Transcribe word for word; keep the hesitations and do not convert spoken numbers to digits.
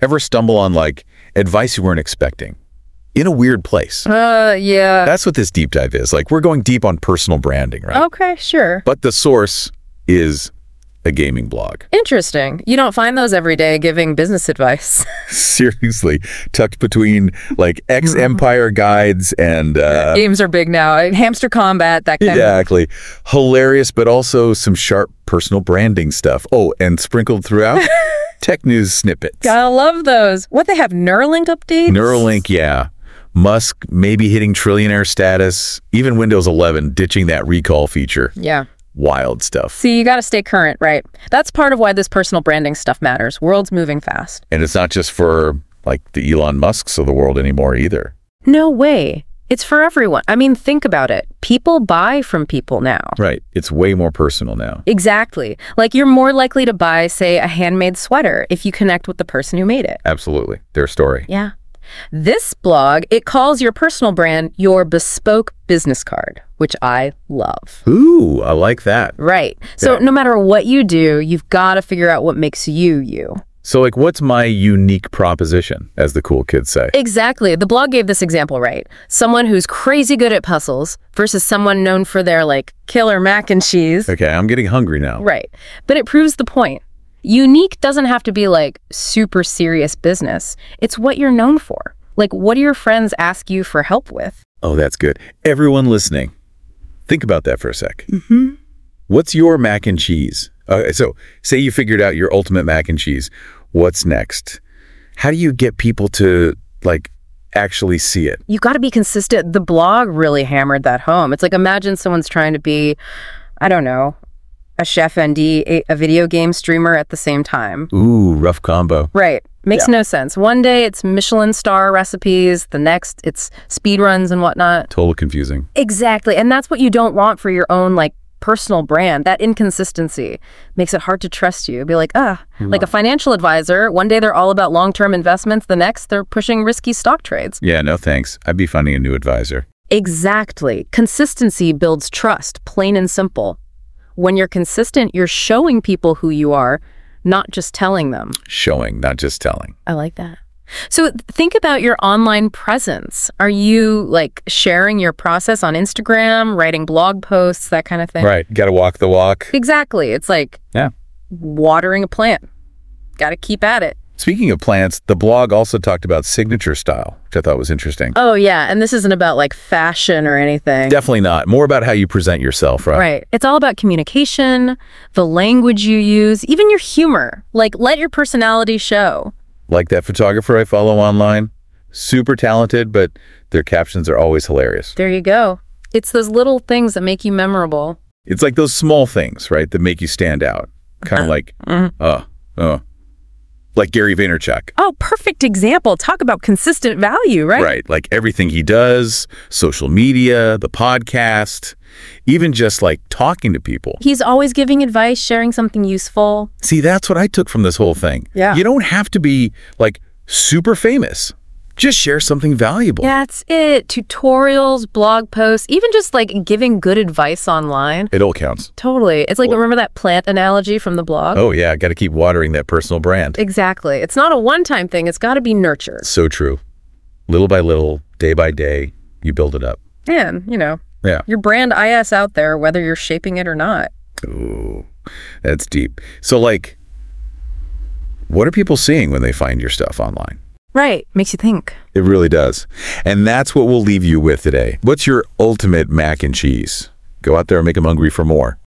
Ever stumble on, like, advice you weren't expecting? In a weird place. Uh, yeah. That's what this deep dive is. Like, we're going deep on personal branding, right? Okay, sure. But the source is a gaming blog. Interesting. You don't find those every day giving business advice. Seriously, tucked between, like, ex-Empire guides and... Uh, Games are big now. Hamster Combat, that kind exactly. of... Hilarious, but also some sharp personal branding stuff. Oh, and sprinkled throughout, tech news snippets. Gotta love those. What, they have Neuralink updates? Neuralink, yeah. Musk maybe hitting trillionaire status. Even Windows eleven ditching that recall feature. Yeah. Wild stuff. See, you got to stay current, right? That's part of why this personal branding stuff matters. World's moving fast. And it's not just for, like, the Elon Musks of the world anymore either. No way. It's for everyone. I mean, think about it. People buy from people now. Right. It's way more personal now. Exactly. Like, you're more likely to buy, say, a handmade sweater if you connect with the person who made it. Absolutely. Their story. Yeah. This blog, it calls your personal brand your bespoke business card, which I love. Ooh, I like that. Right. So yeah. no matter what you do, you've got to figure out what makes you, you. So, like, what's my unique proposition, as the cool kids say? Exactly. The blog gave this example, right? Someone who's crazy good at puzzles versus someone known for their, like, killer mac and cheese. Okay, I'm getting hungry now. Right. But it proves the point. Unique doesn't have to be, like, super serious business. It's what you're known for. Like, what do your friends ask you for help with? Oh, that's good. Everyone listening, think about that for a sec. Mm-hmm. What's your mac and cheese? Uh, so, say you figured out your ultimate mac and cheese. What's next? How do you get people to, like, actually see it? You got to be consistent. The blog really hammered that home. It's like, imagine someone's trying to be, I don't know, a chef and a, a video game streamer at the same time. Ooh, rough combo. Right. Makes yeah. no sense. One day it's Michelin star recipes. The next it's speed runs and whatnot. Total confusing. Exactly. And that's what you don't want for your own, like, personal brand. That inconsistency makes it hard to trust you. Be like, ah, oh. like a financial advisor. One day they're all about long-term investments. The next they're pushing risky stock trades. Yeah, no thanks. I'd be finding a new advisor. Exactly. Consistency builds trust, plain and simple. When you're consistent, you're showing people who you are, not just telling them. Showing, not just telling. I like that. So think about your online presence. Are you, like, sharing your process on Instagram, writing blog posts, that kind of thing? Right. Got to walk the walk. Exactly. It's like yeah. watering a plant. Got to keep at it. Speaking of plants, the blog also talked about signature style, which I thought was interesting. Oh, yeah. And this isn't about, like, fashion or anything. Definitely not. More about how you present yourself, right? Right. It's all about communication, the language you use, even your humor. Like, let your personality show. Like that photographer I follow online. Super talented, but their captions are always hilarious. There you go. It's those little things that make you memorable. It's like those small things, right, that make you stand out. Kind of like, uh, uh, uh. Like Gary Vaynerchuk. Oh, perfect example. Talk about consistent value, right? Right. Like everything he does, social media, the podcast, even just like talking to people. He's always giving advice, sharing something useful. See, that's what I took from this whole thing. Yeah. You don't have to be like super famous. Just share something valuable. That's it. Tutorials, blog posts, even just like giving good advice online. It all counts. Totally. It's like, well, remember that plant analogy from the blog? Oh, yeah. Got to keep watering that personal brand. Exactly. It's not a one-time thing. It's got to be nurtured. So true. Little by little, day by day, you build it up. And, you know, yeah. your brand I S out there, whether you're shaping it or not. Ooh, that's deep. So, like, what are people seeing when they find your stuff online? Right. Makes you think. It really does. And that's what we'll leave you with today. What's your ultimate mac and cheese? Go out there and make them hungry for more.